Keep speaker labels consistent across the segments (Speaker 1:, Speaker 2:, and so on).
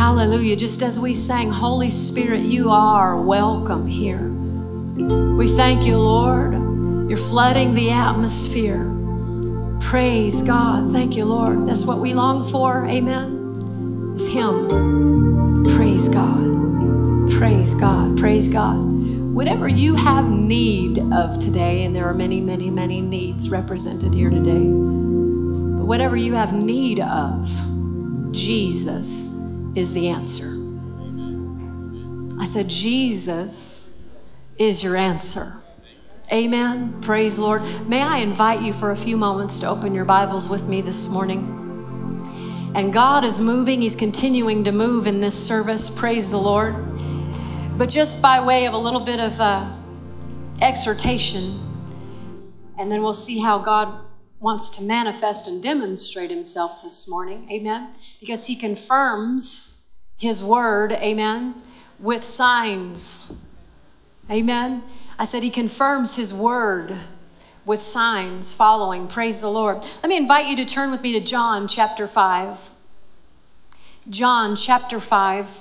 Speaker 1: Hallelujah. Just as we sang, Holy Spirit, you are welcome here. We thank you, Lord. You're flooding the atmosphere. Praise God. Thank you, Lord. That's what we long for. Amen. It's Him. Praise God. Praise God. Praise God. Whatever you have need of today, and there are many, many, many needs represented here today, but whatever you have need of, Jesus is the answer. I said, Jesus is your answer. Amen. Praise the Lord. May I invite you for a few moments to open your Bibles with me this morning. And God is moving. He's continuing to move in this service. Praise the Lord. But just by way of a little bit of exhortation, and then we'll see how God wants to manifest and demonstrate Himself this morning. Amen. Because He confirms His word. Amen. With signs. Amen. I said He confirms His word with signs following. Praise the Lord. Let me invite you to turn with me to John chapter 5. John chapter 5.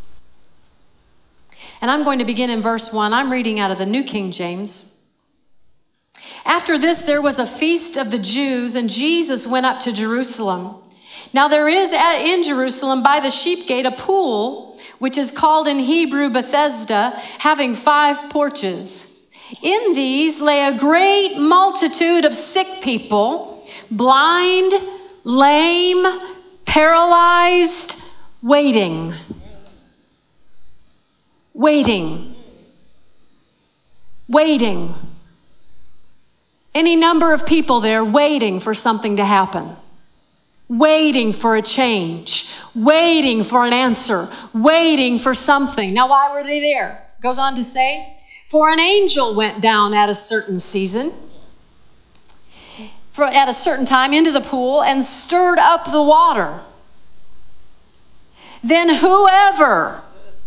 Speaker 1: And I'm going to begin in verse 1. I'm reading out of the New King James. After this, there was a feast of the Jews, and Jesus went up to Jerusalem. Now there is in Jerusalem by the sheep gate a pool, which is called in Hebrew Bethesda, having 5 porches. In these lay a great multitude of sick people, blind, lame, paralyzed, waiting. Any number of people there waiting for something to happen. Waiting for a change. Waiting for an answer. Waiting for something. Now, why were they there? It goes on to say, for an angel went down at a certain season, at a certain time into the pool and stirred up the water. Then whoever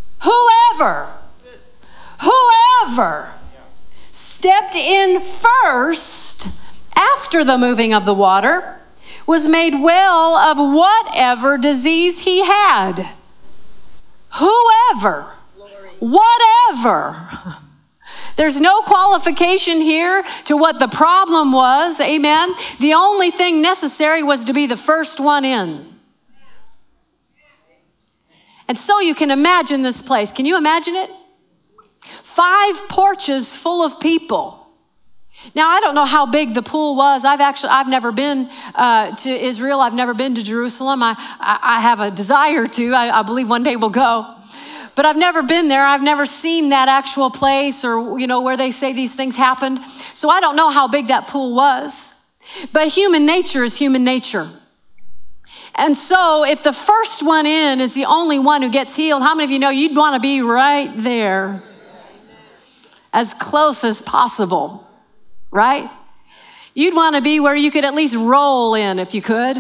Speaker 1: stepped in first after the moving of the water was made well of whatever disease he had. Whatever. There's no qualification here to what the problem was. Amen. The only thing necessary was to be the first one in. And so you can imagine this place. Can you imagine it? 5 porches full of people. Now, I don't know how big the pool was. I've never been to Israel. I've never been to Jerusalem. I have a desire to. I believe one day we'll go. But I've never been there. I've never seen that actual place or, where they say these things happened. So I don't know how big that pool was. But human nature is human nature. And so if the first one in is the only one who gets healed, how many of you know you'd want to be right there? As close as possible, right? You'd want to be where you could at least roll in if you could.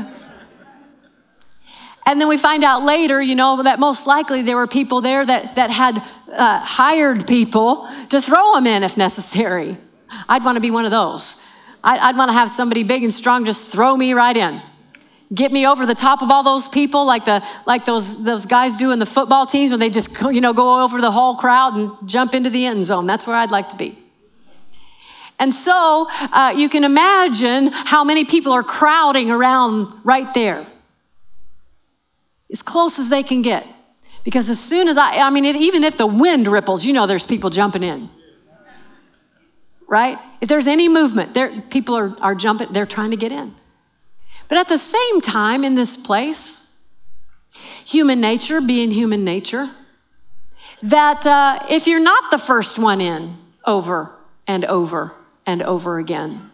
Speaker 1: And then we find out later, that most likely there were people there that had hired people to throw them in if necessary. I'd want to be one of those. I'd want to have somebody big and strong just throw me right in. Get me over the top of all those people like those guys do in the football teams when they just go over the whole crowd and jump into the end zone. That's where I'd like to be. And so you can imagine how many people are crowding around right there. As close as they can get. Because as soon as even if the wind ripples, there's people jumping in. Right? If there's any movement, people are jumping, they're trying to get in. But at the same time, in this place, human nature being human nature, that if you're not the first one in over and over and over again,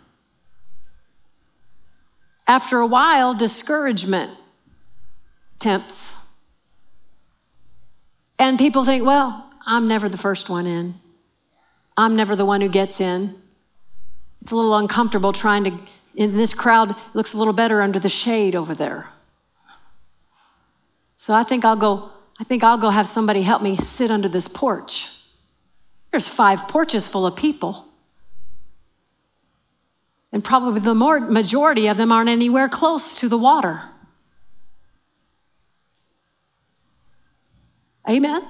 Speaker 1: after a while, discouragement tempts. And people think, well, I'm never the first one in. I'm never the one who gets in. It's a little uncomfortable trying to, in this crowd, it looks a little better under the shade over there. So I think I'll go have somebody help me sit under this porch. There's 5 porches full of people. And probably the majority of them aren't anywhere close to the water. Amen?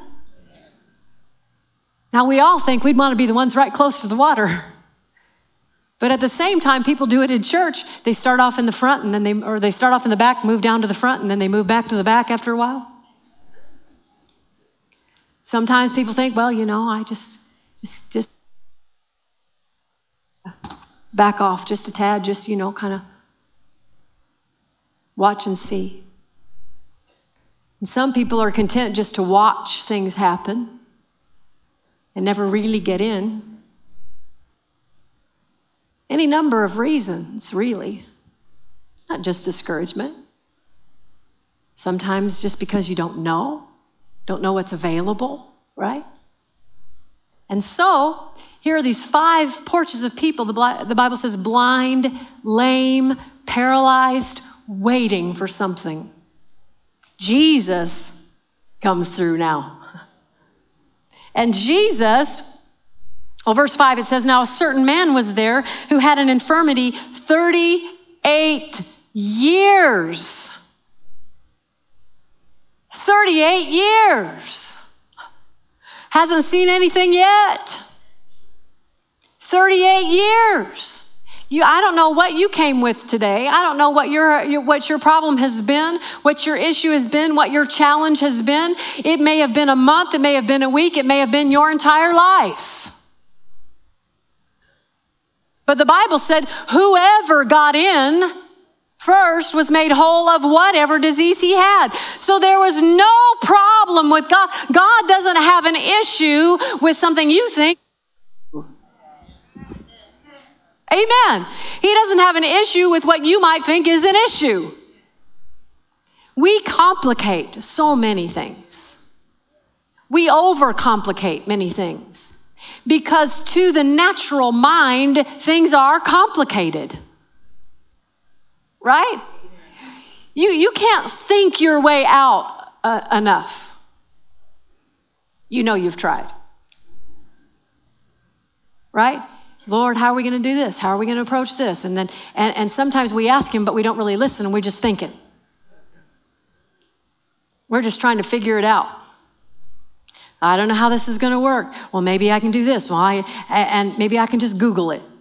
Speaker 1: Now, we all think we'd want to be the ones right close to the water. But at the same time, people do it in church. They start off in the front, and then they start off in the back, move down to the front, and then they move back to the back after a while. Sometimes people think, well, I just back off just a tad, just, kind of watch and see. And some people are content just to watch things happen and never really get in. Any number of reasons, really. Not just discouragement. Sometimes just because you don't know what's available, right? And so, here are these 5 porches of people. The Bible says blind, lame, paralyzed, waiting for something. Jesus comes through now. And Jesus, verse 5, it says, now a certain man was there who had an infirmity 38 years. 38 years. Hasn't seen anything yet. 38 years. I don't know what you came with today. I don't know what your problem has been, what your issue has been, what your challenge has been. It may have been a month, it may have been a week, it may have been your entire life. But the Bible said whoever got in first was made whole of whatever disease he had. So there was no problem with God. God doesn't have an issue with something you think. Amen. He doesn't have an issue with what you might think is an issue. We complicate so many things. We overcomplicate many things because to the natural mind, things are complicated. Right? You can't think your way out enough. You've tried. Right? Lord, how are we going to do this? How are we going to approach this? And sometimes we ask him, but we don't really listen, and we're just thinking. We're just trying to figure it out. I don't know how this is going to work. Well, maybe I can do this. And maybe I can just Google it.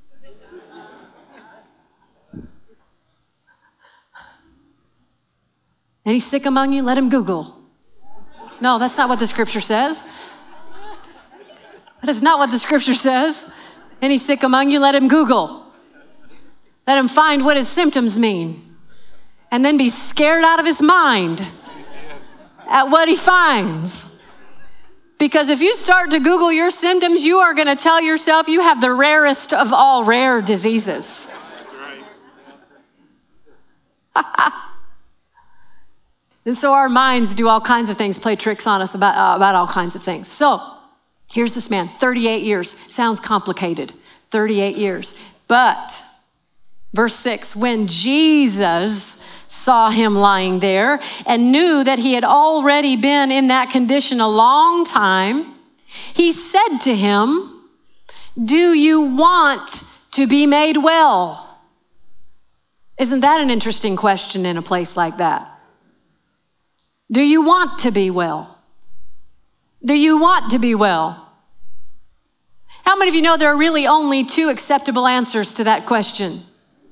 Speaker 1: Any sick among you? Let him Google. No, that's not what the scripture says. That is not what the scripture says. Any sick among you? Let him Google. Let him find what his symptoms mean. And then be scared out of his mind at what he finds. Because if you start to Google your symptoms, you are going to tell yourself you have the rarest of all rare diseases. And so our minds do all kinds of things, play tricks on us about all kinds of things. So here's this man, 38 years. Sounds complicated, 38 years. But, verse 6, when Jesus saw him lying there and knew that he had already been in that condition a long time, he said to him, do you want to be made well? Isn't that an interesting question in a place like that? Do you want to be well? Do you want to be well? How many of you know there are really only 2 acceptable answers to that question?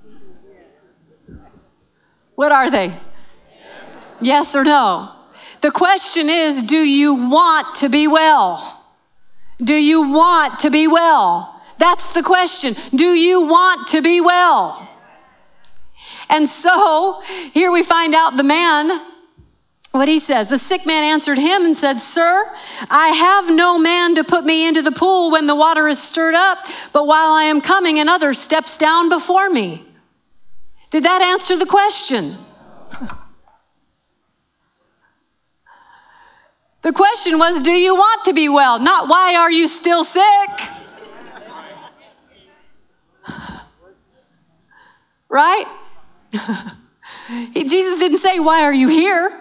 Speaker 1: What are they? Yes or no? The question is, do you want to be well? Do you want to be well? That's the question. Do you want to be well? And so here we find out the man, what he says. The sick man answered him and said, Sir, I have no man to put me into the pool when the water is stirred up, but while I am coming, another steps down before me. Did that answer the question? The question was, do you want to be well? Not why are you still sick? Right? Jesus didn't say, why are you here?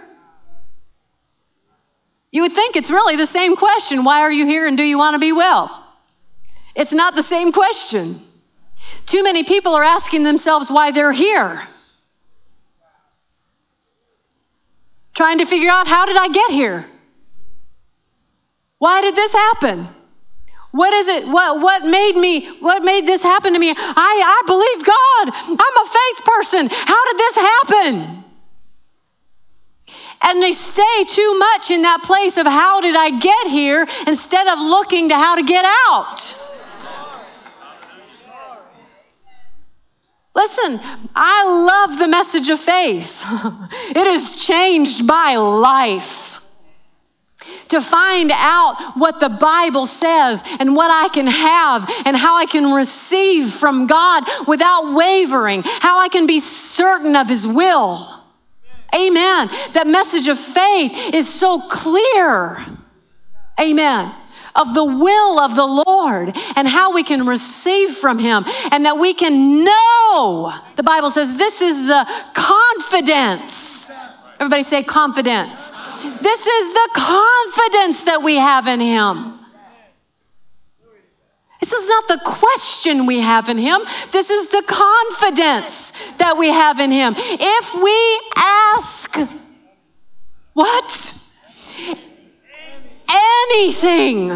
Speaker 1: You would think it's really the same question. Why are you here and do you want to be well? It's not the same question. Too many people are asking themselves why they're here. Trying to figure out, how did I get here? Why did this happen? What is it? What made this happen to me? I believe God. I'm a faith person. How did this happen? And they stay too much in that place of how did I get here instead of looking to how to get out. Listen, I love the message of faith. It has changed my life. To find out what the Bible says and what I can have and how I can receive from God without wavering, how I can be certain of His will. Amen. That message of faith is so clear. Amen. Of the will of the Lord and how we can receive from Him and that we can know. The Bible says this is the confidence. Everybody say confidence. This is the confidence that we have in Him. This is not the question we have in Him. This is the confidence that we have in Him. If we ask, what? Anything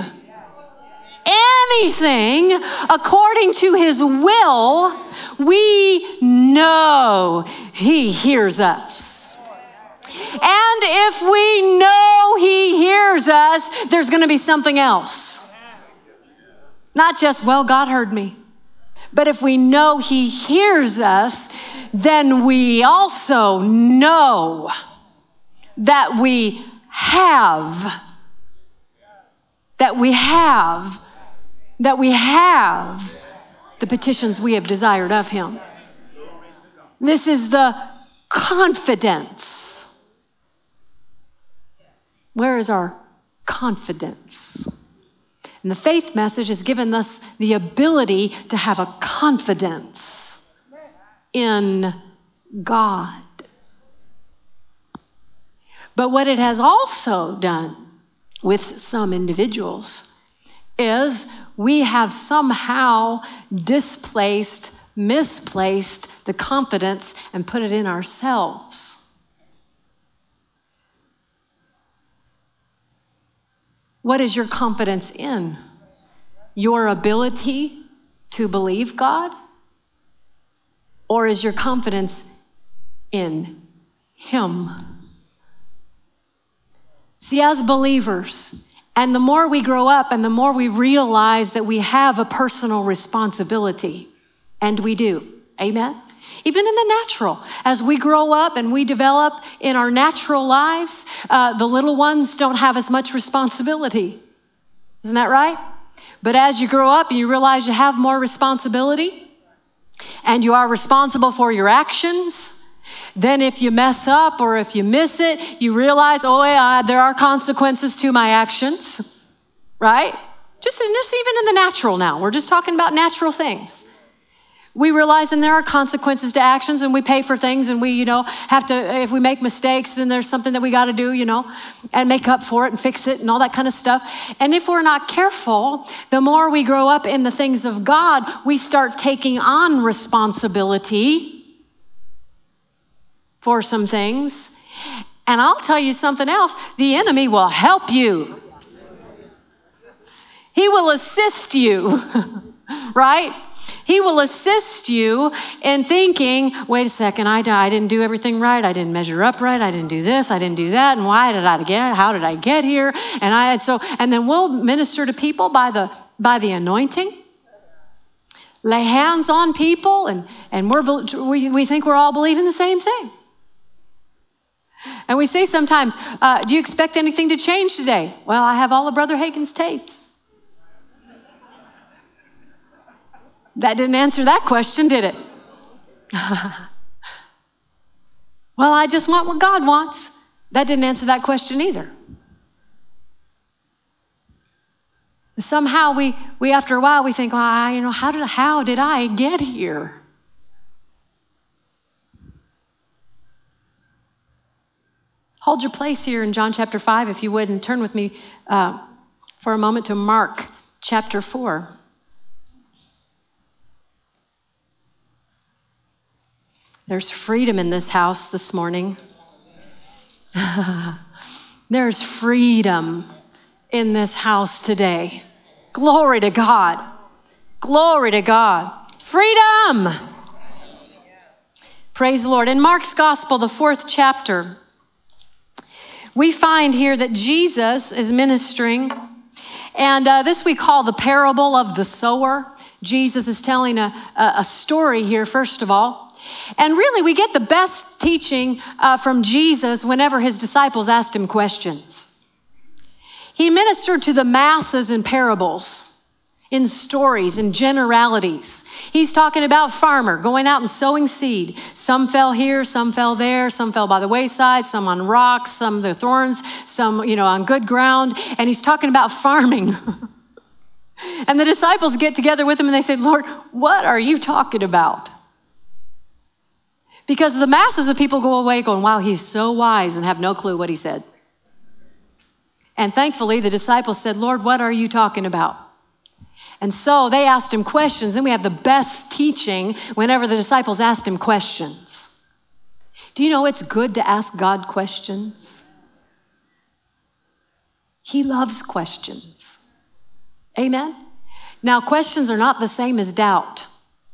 Speaker 1: according to His will, we know He hears us. And if we know He hears us, there's going to be something else. Not just, well, God heard me. But if we know He hears us, then we also know that we have the petitions we have desired of Him. This is the confidence. Where is our confidence? And the faith message has given us the ability to have a confidence in God. But what it has also done with some individuals is we have somehow misplaced the confidence and put it in ourselves. What is your confidence in? Your ability to believe God? Or is your confidence in Him? See, as believers, and the more we grow up and the more we realize that we have a personal responsibility, and we do, amen? Even in the natural, as we grow up and we develop in our natural lives, the little ones don't have as much responsibility. Isn't that right? But as you grow up and you realize you have more responsibility and you are responsible for your actions, then if you mess up or if you miss it, you realize, oh yeah, there are consequences to my actions, right? Just even in the natural now. We're just talking about natural things. We realize and there are consequences to actions and we pay for things and we, have to, if we make mistakes, then there's something that we got to do, and make up for it and fix it and all that kind of stuff. And if we're not careful, the more we grow up in the things of God, we start taking on responsibility for some things. And I'll tell you something else, the enemy will help you. He will assist you, right? He will assist you in thinking, wait a second, I didn't do everything right. I didn't measure up right. I didn't do this. I didn't do that. And how did I get here? And then we'll minister to people by the anointing, lay hands on people, and we think we're all believing the same thing. And we say sometimes, do you expect anything to change today? Well, I have all of Brother Hagin's tapes. That didn't answer that question, did it? Well, I just want what God wants. That didn't answer that question either. Somehow we after a while we think, well, how did I get here? Hold your place here in John chapter 5, if you would, and turn with me for a moment to Mark chapter 4. There's freedom in this house this morning. There's freedom in this house today. Glory to God. Glory to God. Freedom. Praise the Lord. In Mark's Gospel, the 4th chapter, we find here that Jesus is ministering, and this we call the parable of the sower. Jesus is telling a story here, first of all. And really, we get the best teaching from Jesus whenever his disciples asked him questions. He ministered to the masses in parables, in stories, in generalities. He's talking about farmer going out and sowing seed. Some fell here, some fell there, some fell by the wayside, some on rocks, some the thorns, some, on good ground. And he's talking about farming. And the disciples get together with him and they say, Lord, what are you talking about? Because the masses of people go away going, wow, he's so wise, and have no clue what he said. And thankfully, the disciples said, Lord, what are you talking about? And so they asked him questions, and we have the best teaching whenever the disciples asked him questions. Do you know it's good to ask God questions? He loves questions. Amen? Now, questions are not the same as doubt.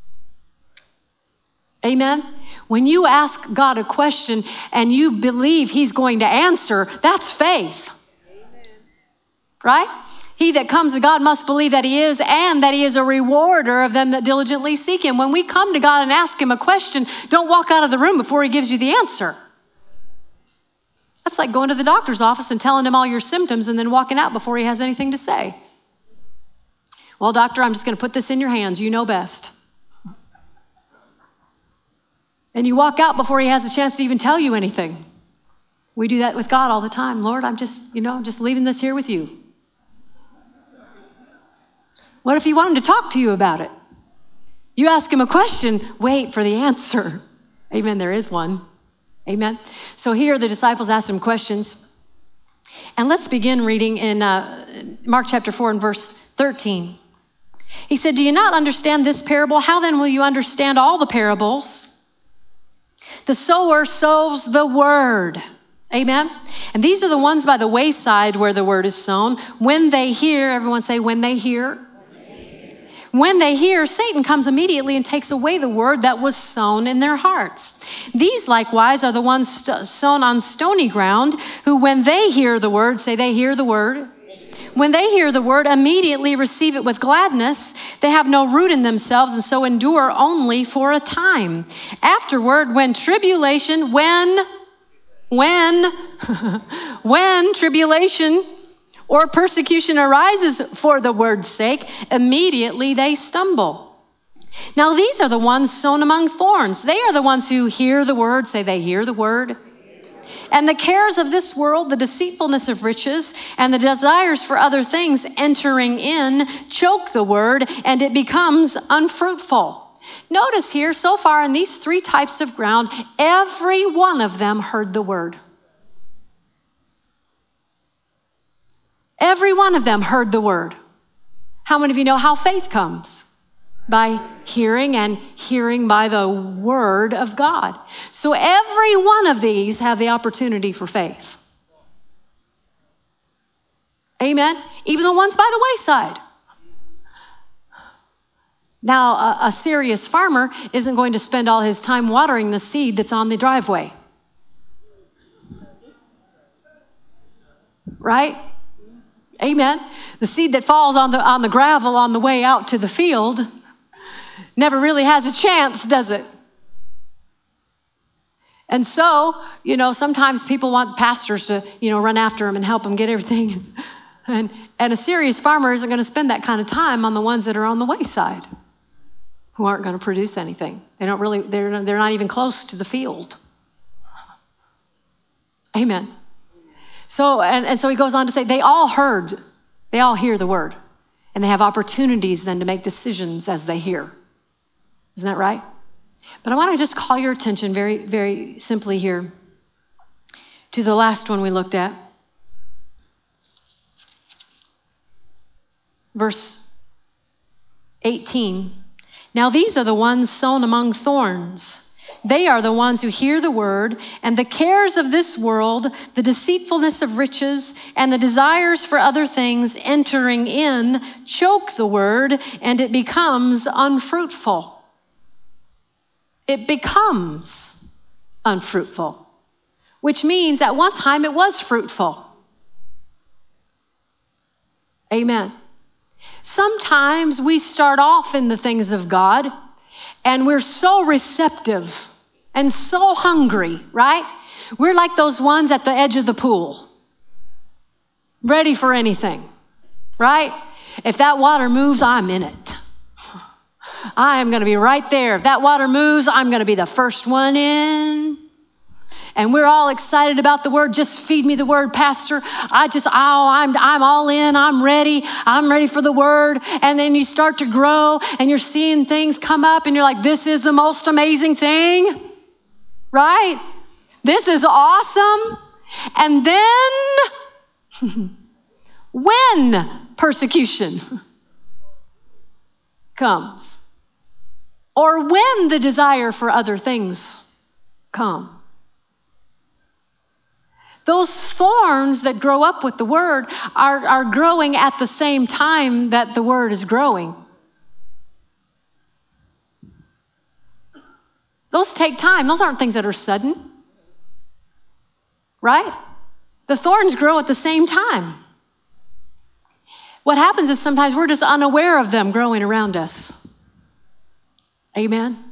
Speaker 1: Amen? When you ask God a question and you believe he's going to answer, that's faith. Amen. Right? He that comes to God must believe that he is, and that he is a rewarder of them that diligently seek him. When we come to God and ask him a question, don't walk out of the room before he gives you the answer. That's like going to the doctor's office and telling him all your symptoms and then walking out before he has anything to say. Well, doctor, I'm just going to put this in your hands. You know best. And you walk out before he has a chance to even tell you anything. We do that with God all the time. Lord, I'm just leaving this here with you. What if you want him to talk to you about it? You ask him a question, wait for the answer. Amen, there is one. Amen. So here the disciples asked him questions. And let's begin reading in Mark chapter 4 and verse 13. He said, do you not understand this parable? How then will you understand all the parables? The sower sows the word. Amen. And these are the ones by the wayside where the word is sown. When they hear, everyone say, when they hear. When they hear, Satan comes immediately and takes away the word that was sown in their hearts. These likewise are the ones sown on stony ground, who when they hear the word, say they hear the word. When they hear the word, immediately receive it with gladness. They have no root in themselves, and so endure only for a time. Afterward, when tribulation, when tribulation or persecution arises for the word's sake, immediately they stumble. Now these are the ones sown among thorns. They are the ones who hear the word, say they hear the word. And the cares of this world, the deceitfulness of riches, and the desires for other things entering in, choke the word, and it becomes unfruitful. Notice here, so far in these three types of ground, every one of them heard the word. Every one of them heard the word. How many of you know how faith comes? By hearing, and hearing by the word of God. So every one of these have the opportunity for faith. Amen? Even the ones by the wayside. Now, a serious farmer isn't going to spend all his time watering the seed that's on the driveway. Right? Amen. The seed that falls on the gravel on the way out to the field never really has a chance, does it? And so, sometimes people want pastors to, run after them and help them get everything. And a serious farmer isn't going to spend that kind of time on the ones that are on the wayside, who aren't going to produce anything. They're not even close to the field. Amen. So, and so he goes on to say, they all hear the word, and they have opportunities then to make decisions as they hear. Isn't that right? But I want to just call your attention very, very simply here to the last one we looked at. Verse 18. Now these are the ones sown among thorns. They are the ones who hear the word, and the cares of this world, the deceitfulness of riches, and the desires for other things entering in choke the word, and it becomes unfruitful. It becomes unfruitful, which means at one time it was fruitful. Amen. Sometimes we start off in the things of God, and we're so receptive and so hungry, right? We're like those ones at the edge of the pool, ready for anything, right? If that water moves, I'm in it. I am going to be right there. If that water moves, I'm going to be the first one in. And we're all excited about the word. Just feed me the word, Pastor. I'm all in. I'm ready. I'm ready for the word. And then you start to grow and you're seeing things come up and you're like, this is the most amazing thing, right? This is awesome. And then when persecution comes, or when the desire for other things come, those thorns that grow up with the word are growing at the same time that the word is growing. Those take time. Those aren't things that are sudden, right? The thorns grow at the same time. What happens is sometimes we're just unaware of them growing around us. Amen?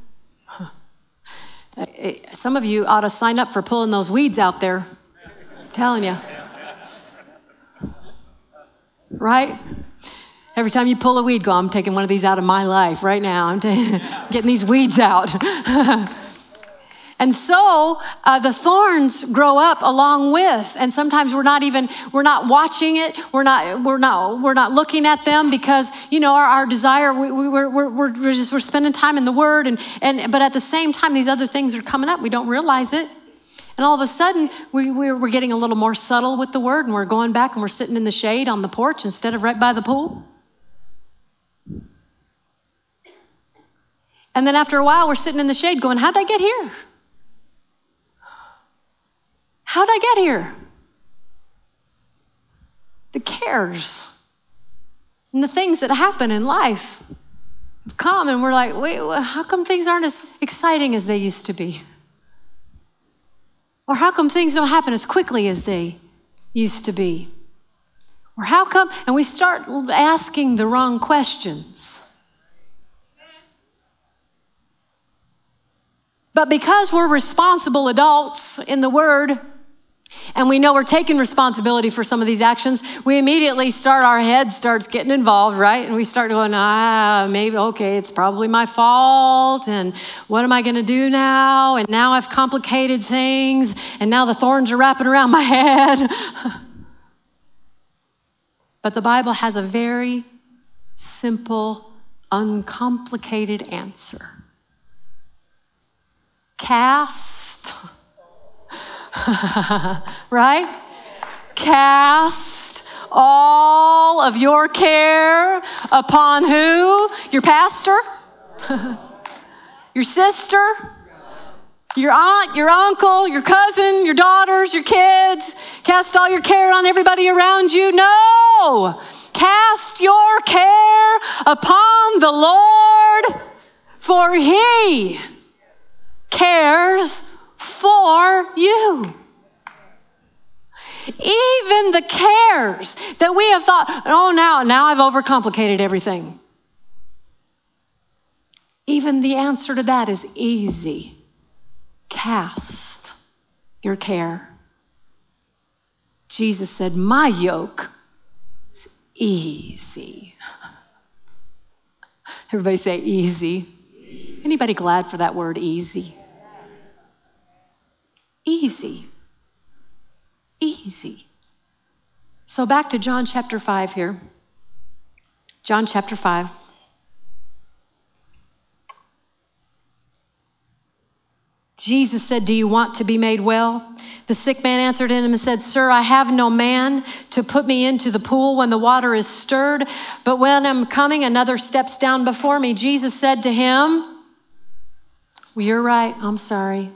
Speaker 1: Some of you ought to sign up for pulling those weeds out there. Telling you. Right? Every time you pull a weed, go, I'm taking one of these out of my life right now. I'm getting these weeds out. And so the thorns grow up along with, and sometimes we're not watching it. We're not looking at them because, our desire, we're spending time in the word but at the same time, these other things are coming up. We don't realize it. And all of a sudden, we're getting a little more subtle with the word, and we're going back and we're sitting in the shade on the porch instead of right by the pool. And then after a while, we're sitting in the shade going, how'd I get here? How'd I get here? The cares and the things that happen in life have come, and we're like, wait, how come things aren't as exciting as they used to be? Or how come things don't happen as quickly as they used to be? Or how come, and we start asking the wrong questions. But because we're responsible adults in the Word, and we know we're taking responsibility for some of these actions, we immediately our head starts getting involved, right? And we start going, maybe, okay, it's probably my fault. And what am I going to do now? And now I've complicated things. And now the thorns are wrapping around my head. But the Bible has a very simple, uncomplicated answer. Cast. Right? Cast all of your care upon who? Your pastor? Your sister? Your aunt, your uncle, your cousin, your daughters, your kids? Cast all your care on everybody around you? No! Cast your care upon the Lord, for He cares for you. Even the cares that we have thought, now I've overcomplicated everything. Even the answer to that is easy. Cast your care. Jesus said, my yoke is easy. Everybody say easy. Anybody glad for that word easy? Easy. Easy. So back to John chapter 5 here. John chapter 5. Jesus said, do you want to be made well? The sick man answered him and said, sir, I have no man to put me into the pool when the water is stirred, but when I'm coming, another steps down before me. Jesus said to him, Well, you're right. I'm sorry.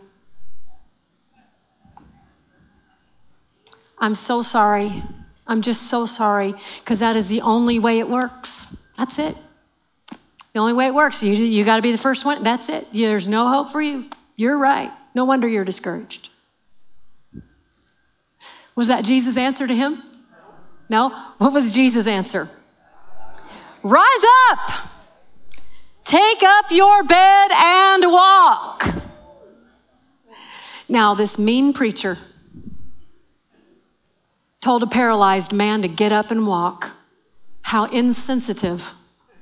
Speaker 1: I'm so sorry. I'm just so sorry, because that is the only way it works. That's it. The only way it works. You got to be the first one. That's it. There's no hope for you. You're right. No wonder you're discouraged. Was that Jesus' answer to him? No? What was Jesus' answer? Rise up. Take up your bed and walk. Now, this mean preacher told a paralyzed man to get up and walk. How insensitive.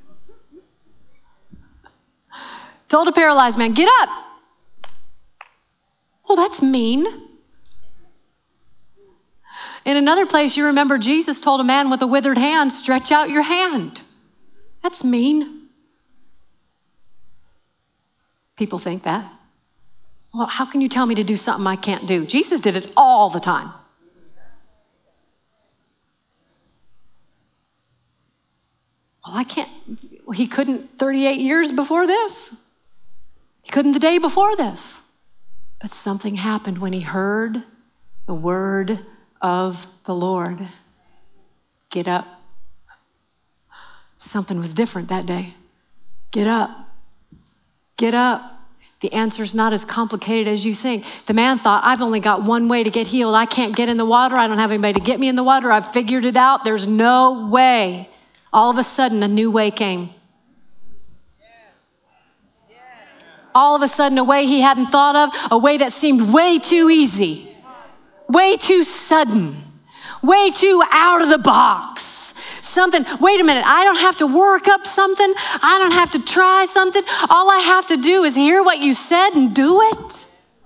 Speaker 1: Told a paralyzed man, get up. Well, that's mean. In another place, you remember Jesus told a man with a withered hand, stretch out your hand. That's mean. People think that. Well, how can you tell me to do something I can't do? Jesus did it all the time. Well, I can't. He couldn't 38 years before this. He couldn't the day before this. But something happened when he heard the word of the Lord. Get up. Something was different that day. Get up. Get up. The answer's not as complicated as you think. The man thought, I've only got one way to get healed. I can't get in the water. I don't have anybody to get me in the water. I've figured it out. There's no way. All of a sudden, a new way came. All of a sudden, a way he hadn't thought of, a way that seemed way too easy, way too sudden, way too out of the box. Something, wait a minute, I don't have to work up something. I don't have to try something. All I have to do is hear what you said and do it.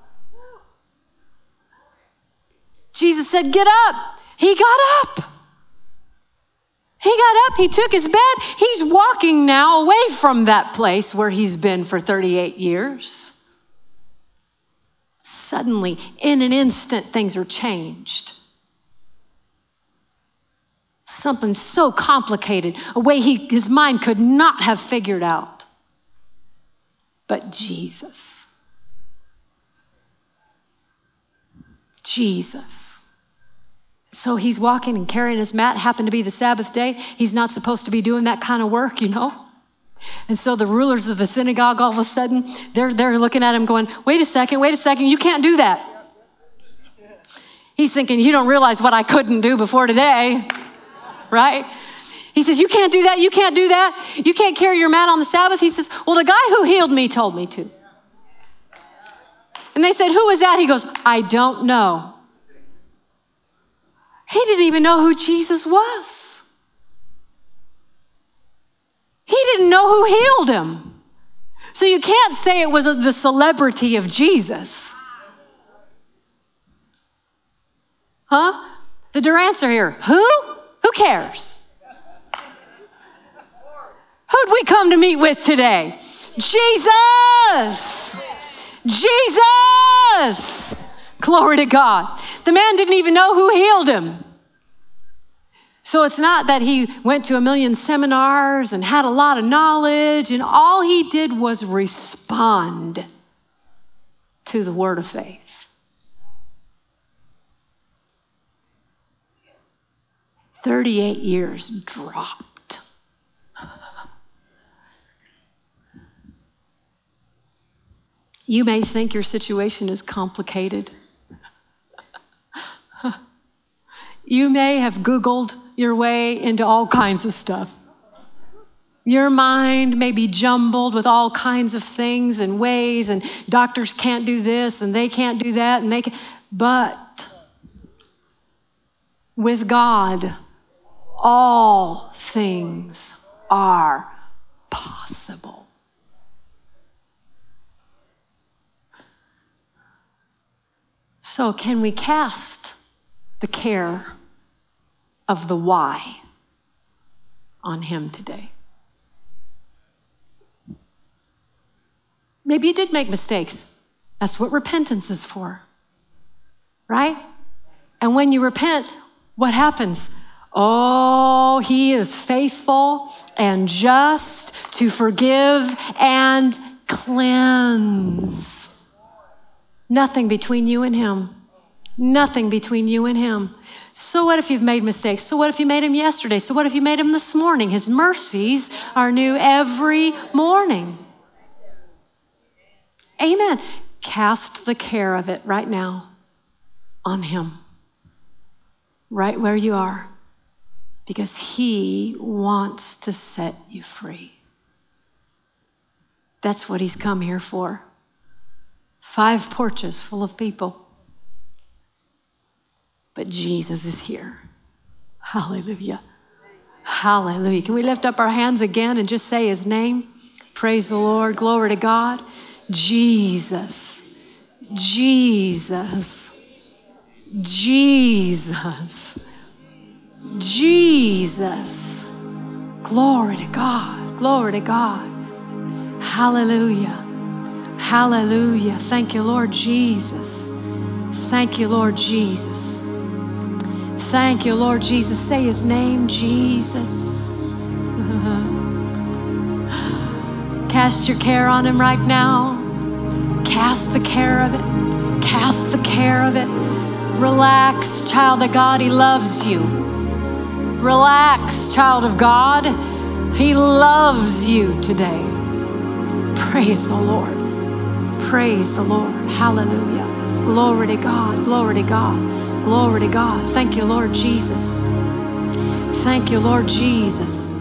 Speaker 1: Jesus said, get up. He got up. He got up, he took his bed. He's walking now away from that place where he's been for 38 years. Suddenly, in an instant, things are changed. Something so complicated, a way his mind could not have figured out. But Jesus. So he's walking and carrying his mat. Happened to be the Sabbath day. He's not supposed to be doing that kind of work, you know. And so the rulers of the synagogue, all of a sudden, they're looking at him going, wait a second, you can't do that. He's thinking, you don't realize what I couldn't do before today, right? He says, you can't do that, you can't do that. You can't carry your mat on the Sabbath. He says, well, the guy who healed me told me to. And they said, who was that? He goes, I don't know. He didn't even know who Jesus was. He didn't know who healed him. So you can't say it was the celebrity of Jesus. Huh? The Durants are here. Who? Who cares? Who'd we come to meet with today? Jesus! Jesus! Glory to God. The man didn't even know who healed him. So it's not that he went to a million seminars and had a lot of knowledge, and all he did was respond to the word of faith. 38 years dropped. You may think your situation is complicated. You may have Googled your way into all kinds of stuff. Your mind may be jumbled with all kinds of things and ways, and doctors can't do this and they can't do that, but with God, all things are possible. So can we cast the care of the why on him today? Maybe you did make mistakes. That's what repentance is for, right? And when you repent, what happens? Oh, he is faithful and just to forgive and cleanse. Nothing between you and him. Nothing between you and him. So what if you've made mistakes? So what if you made them yesterday? So what if you made them this morning? His mercies are new every morning. Amen. Cast the care of it right now on him. Right where you are. Because he wants to set you free. That's what he's come here for. 5 porches full of people. But Jesus is here. Hallelujah. Hallelujah. Can we lift up our hands again and just say his name? Praise the Lord. Glory to God. Jesus. Jesus. Jesus. Jesus. Glory to God. Glory to God. Hallelujah. Hallelujah. Thank you, Lord Jesus. Thank you, Lord Jesus. Thank you, Lord Jesus. Say his name, Jesus. Cast your care on him right now. Cast the care of it. Cast the care of it. Relax, child of God. He loves you. Relax, child of God. He loves you today. Praise the Lord. Praise the Lord. Hallelujah. Glory to God. Glory to God. Glory to God. Thank you, Lord Jesus. Thank you, Lord Jesus.